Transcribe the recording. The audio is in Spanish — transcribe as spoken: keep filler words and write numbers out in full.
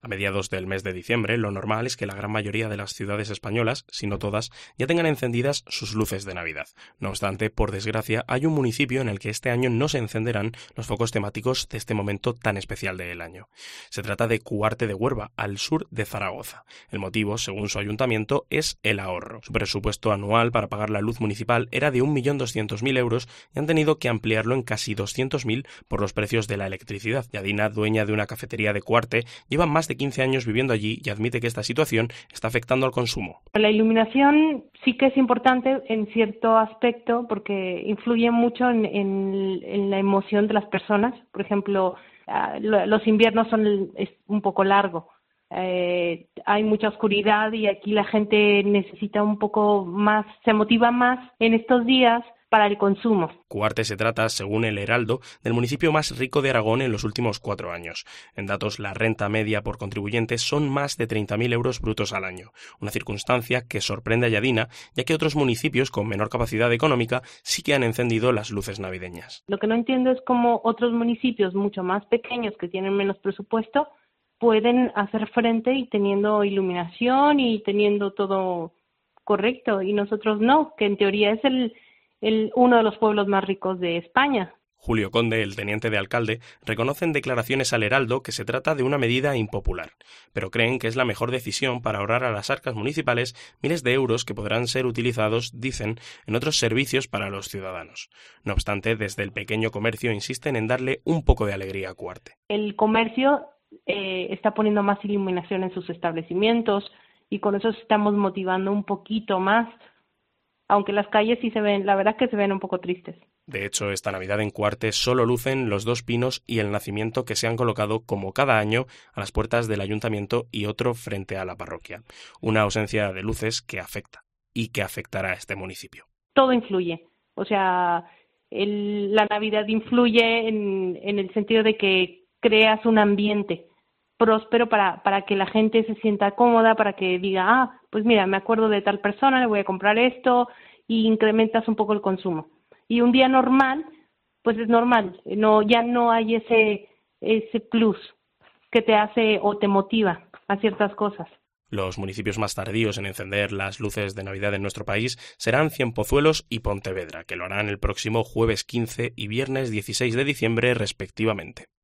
A mediados del mes de diciembre, lo normal es que la gran mayoría de las ciudades españolas, si no todas, ya tengan encendidas sus luces de Navidad. No obstante, por desgracia, hay un municipio en el que este año no se encenderán los focos temáticos de este momento tan especial del año. Se trata de Cuarte de Huerva, al sur de Zaragoza. El motivo, según su ayuntamiento, es el ahorro. Su presupuesto anual para pagar la luz municipal era de un millón doscientos mil euros y han tenido que ampliarlo en casi doscientos mil por los precios de la electricidad. Yadina, dueña de una cafetería de Cuarte, lleva más de quince años viviendo allí y admite que esta situación está afectando al consumo. La iluminación sí que es importante en cierto aspecto porque influye mucho en, en, en la emoción de las personas. Por ejemplo, uh, los inviernos son es un poco largo. Eh, hay mucha oscuridad y aquí la gente necesita un poco más, se motiva más en estos días para el consumo. Cuarte se trata, según el Heraldo, del municipio más rico de Aragón en los últimos cuatro años. En datos, la renta media por contribuyente son más de treinta mil euros brutos al año, una circunstancia que sorprende a Yadina, ya que otros municipios con menor capacidad económica sí que han encendido las luces navideñas. Lo que no entiendo es cómo otros municipios mucho más pequeños que tienen menos presupuesto pueden hacer frente y teniendo iluminación y teniendo todo correcto, y nosotros no, que en teoría es el El, uno de los pueblos más ricos de España. Julio Conde, el teniente de alcalde, reconoce en declaraciones al Heraldo que se trata de una medida impopular, pero creen que es la mejor decisión para ahorrar a las arcas municipales miles de euros que podrán ser utilizados, dicen, en otros servicios para los ciudadanos. No obstante, desde el pequeño comercio insisten en darle un poco de alegría a Cuarte. El comercio eh, está poniendo más iluminación en sus establecimientos y con eso estamos motivando un poquito más, aunque las calles sí se ven, la verdad es que se ven un poco tristes. De hecho, esta Navidad en Cuarte solo lucen los dos pinos y el nacimiento que se han colocado, como cada año, a las puertas del ayuntamiento y otro frente a la parroquia. Una ausencia de luces que afecta y que afectará a este municipio. Todo influye. O sea, el, la Navidad influye en, en el sentido de que creas un ambiente próspero para, para que la gente se sienta cómoda, para que diga, ah, pues mira, me acuerdo de tal persona, le voy a comprar esto, y incrementas un poco el consumo. Y un día normal, pues es normal, no, ya no hay ese, ese plus que te hace o te motiva a ciertas cosas. Los municipios más tardíos en encender las luces de Navidad en nuestro país serán Cienpozuelos y Pontevedra, que lo harán el próximo jueves quince y viernes dieciséis de diciembre respectivamente.